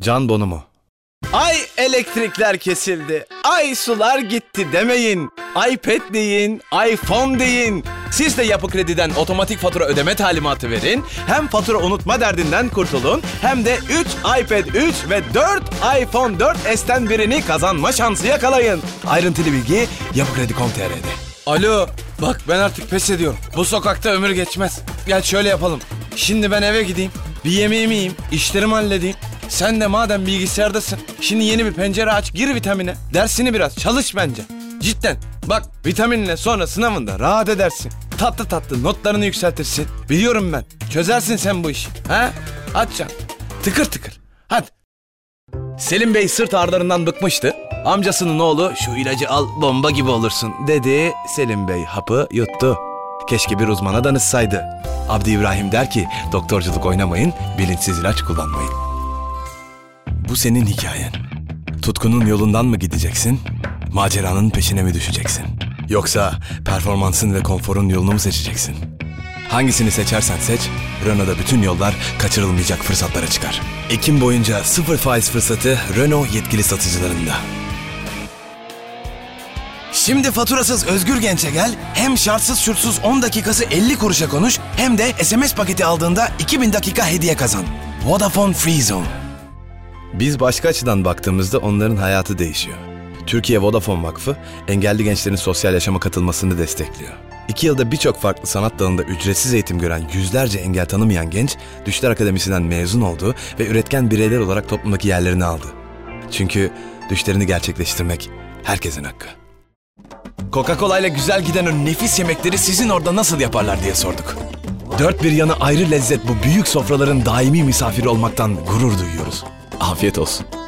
Can Bonomo. Ay elektrikler kesildi, ay sular gitti demeyin. iPad deyin, iPhone deyin. Siz de Yapı Kredi'den otomatik fatura ödeme talimatı verin. Hem fatura unutma derdinden kurtulun, hem de 3 iPad 3 ve 4 iPhone 4S'ten birini kazanma şansı yakalayın. Ayrıntılı bilgi yapıkredi.com.tr'de. Alo, bak ben artık pes ediyorum. Bu sokakta ömür geçmez. Gel şöyle yapalım. Şimdi ben eve gideyim, bir yemeğimi yiyeyim, işlerimi halledeyim. Sen de madem bilgisayardasın, şimdi yeni bir pencere aç, gir vitamine. Dersini biraz çalış bence. Cidden. Bak, vitaminle sonra sınavında rahat edersin. Tatlı tatlı notlarını yükseltirsin. Biliyorum ben. Çözersin sen bu işi. Ha? Atacaksın. Tıkır tıkır. Hadi. Selim Bey sırt ağrılarından bıkmıştı. Amcasının oğlu şu ilacı al bomba gibi olursun dedi. Selim Bey hapı yuttu. Keşke bir uzmana danışsaydı. Abdi İbrahim der ki doktorculuk oynamayın, bilinçsiz ilaç kullanmayın. Bu senin hikayen. Tutkunun yolundan mı gideceksin? Maceranın peşine mi düşeceksin? Yoksa performansın ve konforun yolunu mu seçeceksin? Hangisini seçersen seç, Renault'da bütün yollar kaçırılmayacak fırsatlara çıkar. Ekim boyunca 0 faiz fırsatı Renault yetkili satıcılarında. Şimdi faturasız Özgür Genç'e gel, hem şartsız şurtsuz 10 dakikası 50 kuruşa konuş, hem de SMS paketi aldığında 2000 dakika hediye kazan. Vodafone Free Zone. Biz başka açıdan baktığımızda onların hayatı değişiyor. Türkiye Vodafone Vakfı, engelli gençlerin sosyal yaşama katılmasını destekliyor. 2 yılda birçok farklı sanat dalında ücretsiz eğitim gören yüzlerce engel tanımayan genç, Düşler Akademisi'nden mezun oldu ve üretken bireyler olarak toplumdaki yerlerini aldı. Çünkü düşlerini gerçekleştirmek herkesin hakkı. Coca-Cola ile güzel giden o nefis yemekleri sizin orada nasıl yaparlar diye sorduk. Dört bir yanı ayrı lezzet bu büyük sofraların daimi misafiri olmaktan gurur duyuyoruz. Afiyet olsun.